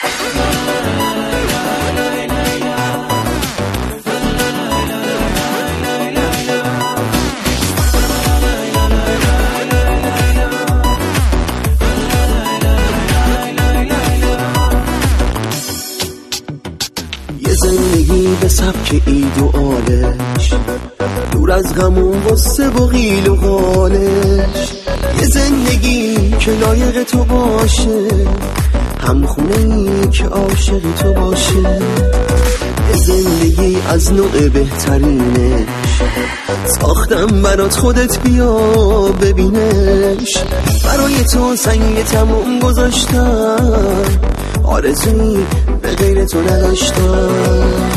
زندگی به سبک اید و آلش، دور از غمون غصه و قیل و قالش. یه زندگی که لایق تو باشه، همخونه‌ای که عاشق تو باشه. یه زندگی از نوع بهترینش، ساختم برات خودت بیا ببینش. برای تو سنگ تموم گذاشتم، آرزویی به غیر تو نداشتم.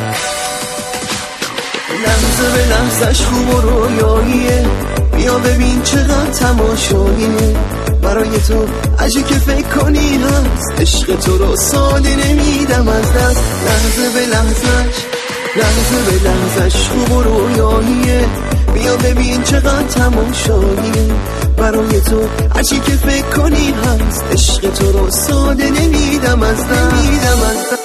لحظه به لحظهش خوب و رویاییه، بیا ببین چقدر تماشاییه. برای تو عجی که فکر کنی هست، عشق تو رو سالی نمیدم از دست. لحظه به لحظهش، لحظه به لحظهش خوب و رویاییه، بیا ببین چقدر تماشاییه. برای تو عجی که فکر کنی هست، عشق تو رو ساده نمیدم از دست.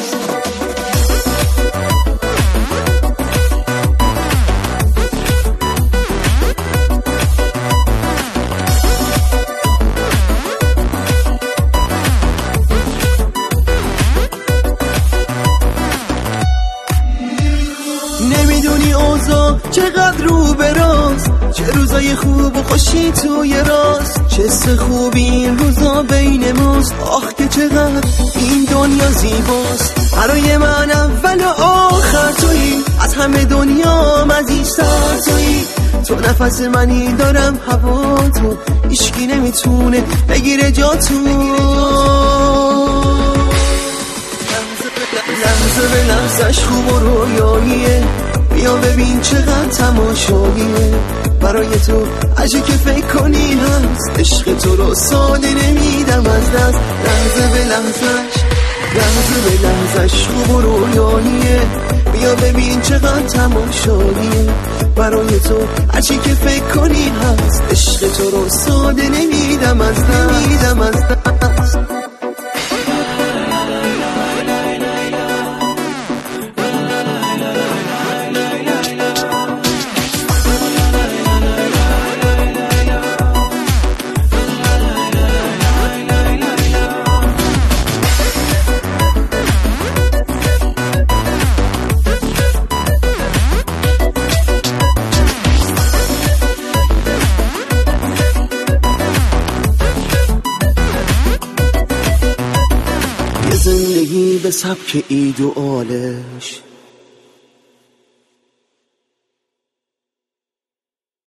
نمیدونی اوضاع چقدر رو به راست، چه روزای خوب و خوشی توی راست. چه خوبی این روزا بین ماست، آخ که چقدر این دنیا زیباست. برای من اول و آخر تویی، از همه دنیا عزیزتر تویی. تو نفس منی دارم هوا تو، هیچکی نمیتونه بگیره جا تو. لحظه به لحظهش خوب و رویاییه، بیا ببین چقدر تماشاییه. برای تو عجی که فکر کنی هست، عشق تو رو ساده نمیدم از دست. لحظه به لحظهش، لحظه به لحظهش خوب و رویاییه، بیا ببین چقدر تماشاییه. برای تو عجی که فکر کنی هست، عشق تو رو ساده نمیدم از دست. زندگی به سبک اید و آلش،